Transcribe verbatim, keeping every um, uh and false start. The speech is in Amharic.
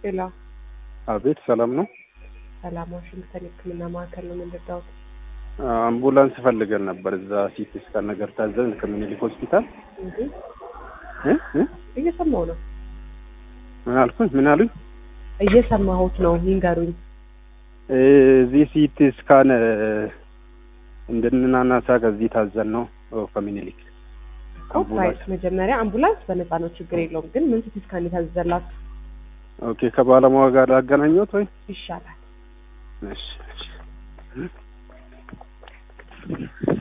ሄሎ አቤት ሰላም ነው። ሰላም ዋሽንግተን ሕክምና ማዕከል ነው የምንደርዳው። አምቡላንስ ፈልገን ነበር እዛ ሲቲ ስካን ነገር ታዘን ከምኒልክ ሆስፒታል። እንዴ እ እ እየሰማሁ ነው። ምን አልኩኝ? ምን አሉኝ? እየሰማሁት ነው ይንገሩኝ። እዚህ ሲቲ ስካን እንድንናናሳ ከዚህ ታዘን ነው ከምኒልክ። ኮምፕራይስ መጀመሪያ አምቡላንስ በነፃ ነው ችግር የለውም። ግን ምን ሲቲ ስካን የታዘዘላችሁ? ኦኬ ከባለሙያ ጋር አገናኘሁት ወይ? ይሻላል። እሺ እሺ